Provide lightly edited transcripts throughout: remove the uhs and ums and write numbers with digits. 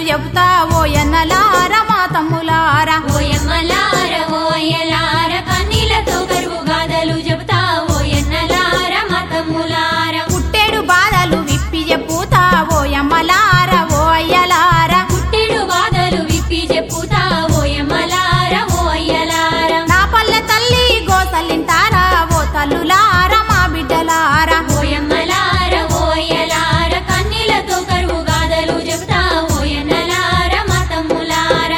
చెబుతా ఓయన్నలార మా తమ్ములార ఓయమ్మలార ఓయలార కన్నీళ్లతో కరువు గాథలు చెబుతా ఓయన్నలార మా తమ్ములార పుట్టేడు బాధలు విప్పి చెప్పుతా ఓయమ్మలార ఓయ్యలార పుట్టెడు బాధలు విప్పి చెప్పుతా ఓయమ్మలార ఓయలార నా పల్లె తల్లి గోసల్లింటారా ఓ తల్లులార మా బిడ్డలార ఓయమ్మలార ఓయలార కన్నీళ్లతో కరువు గాథలు చెబుతా ఓయన్నలార మా తమ్ములార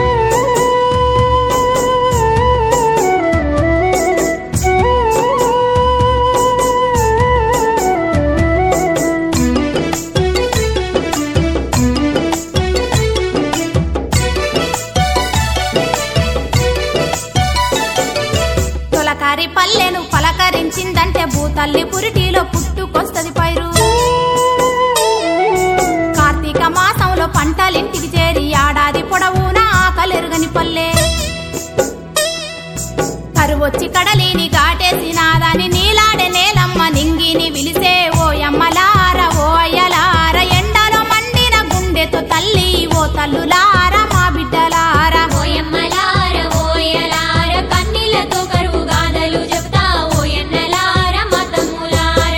తొలకారి పల్లెను పలకరించిందంటే భూతల్లి పురిటిలో పుట్టుకొస్తది పైరు కార్తీక మాసంలో పంటలింటికి చేరి ఏడాది పొడవునా ఆకలెరుగని పల్లె కరువొచ్చి కడలిని గాటేసి నాదాని నీలాడే నేలమ్మ నింగిని విలిసే ఓయమ్మలార ఓయ్యలార ఎండలో మండిన గుండెతో తల్లి ఓ తల్లులార మా బిడ్డలార ఓయమ్మలార ఓయలార కన్నీళ్లతో కరువు గాథలు చెబుతా ఓయన్నలార మా తమ్ములార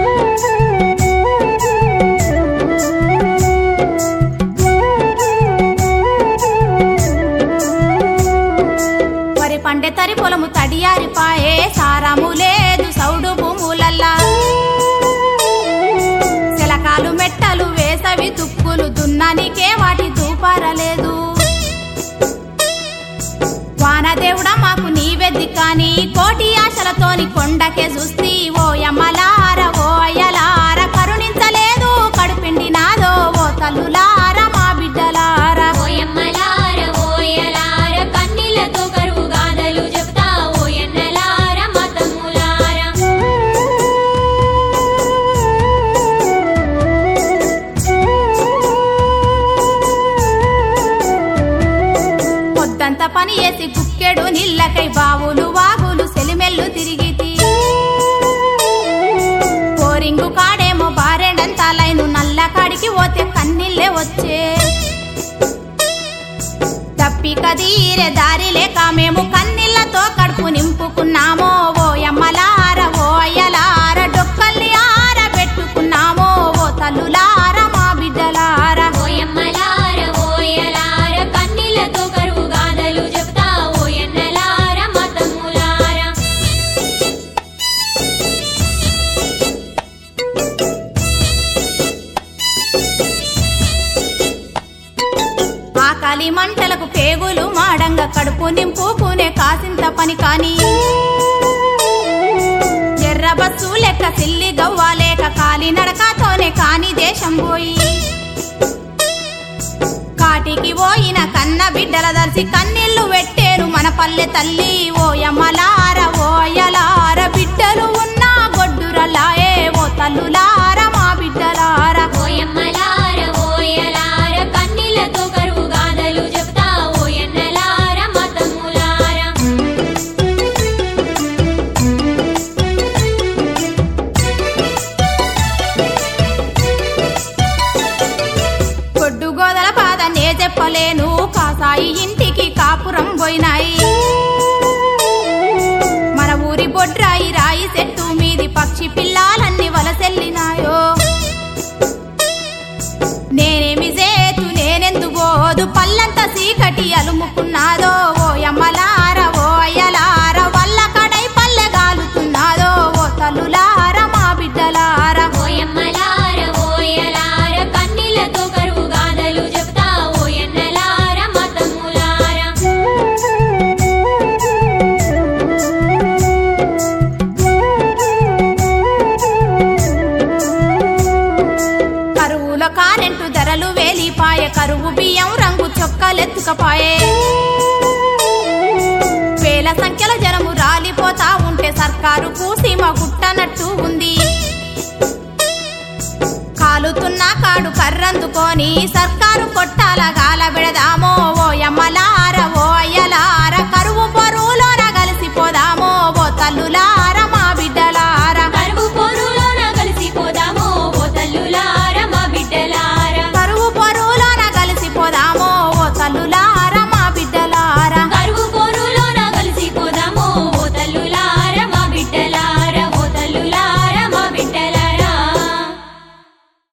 వరి పండే తరి పొలము తడియారిపాయే సారాము లేదు సౌడు భూములల్లా శిలకాలు మెట్టలు వేసవి తుక్కులు దున్నానికే వాటి దూపారలేదు వానదేవుడా మాకు నీవెద్ది కాని కోటి ఆశలతోని కొండకే చూస్తీ ఓయమ్మలార ఓయ్యలార కరుణించలేదు కడుపిండి నాదో ఓ తల్లులార మా బిడ్డలార ఓయమ్మలార ఓయలార కన్నీళ్లతో కరువు గాథలు చెబుతా ఓయన్నలార మా తమ్ములార పొద్దంతా పని చేసి కుక్కెడు నీళ్ళకై బావులు వాగులు సెలిమెల్లు తిరిగితి పోరింగు కాడేమో బారెండంతా లైను నల్ల కాడికి పోతే కన్నీళ్ళే వచ్చే తప్పి కదీరే దారి లేక మేము కన్నీళ్లతో కడుపు నింపుకున్నామో ఓయమ్మలార ఓయ్యలార డొక్కల్ని ఆరబెట్టుకున్నామో ఓ తల్లులార మా బిడ్డలార ఓయమ్మలార ఓయలార కన్నీళ్లతో కరువు గాథలు చెబుతా ఓయన్నలార మా తమ్ములార ఆకలి మంటలకు పేగులు మాడంగా కడుపు నింపుకునే కాసింత పని కాని ఎర్ర బస్సు లెక్క సిల్లి గవ్వాలేక కాలి నడకతోనే కాని దేశం పోయి కాటికి పోయిన కన్న బిడ్డల దర్శి కన్నీళ్లు పెట్టేను మన పల్లె తల్లి ఓయమ్మలార ఓయ్యలార బిడ్డలు ఉన్న గొడ్డురలాయే ఓ తల్లులార మా బిడ్డలార ఓయమ్మలార ఓయలార కన్నీళ్లతో కరువు గాథలు చెబుతా ఓయన్నలార మా తమ్ములార గొడ్డు గోదల బాధ నే చెప్పలేను కాసాయి ఇంటికి కాపురం పోయినాయి మన ఊరి బొడ్రాయి రాయి చెట్టు మీది పక్షి పిల్లాలన్నీ వలసెల్లినాయో నేనేమి చేతు నేనెందు పోదు పల్లంత సీకటి అలుముకున్నాదో ఓయమ్మలార ఓయ్యలార వల్ల కడై పల్లె గాలుతున్నాదో ఓ తల్లులార మా బిడ్డలార ఓయమ్మలార ఓయలార కన్నీళ్లతో కరువు గాథలు చెబుతా ఓయన్నలార మా తమ్ములార కరువులో కారెంటు ధరలు వేలిపాయే కరువు బియ్యం రంగు చొక్కలెత్తుకపాయే వేల సంఖ్యల జనము రాలిపోతా ఉంటే సర్కారు కూసీమ గుట్టనట్టు ఉంది కాలుతున్న కాడు కర్రందుకొని సర్కారు కొట్టాల గాల పెడదామో ఓయమ్మలా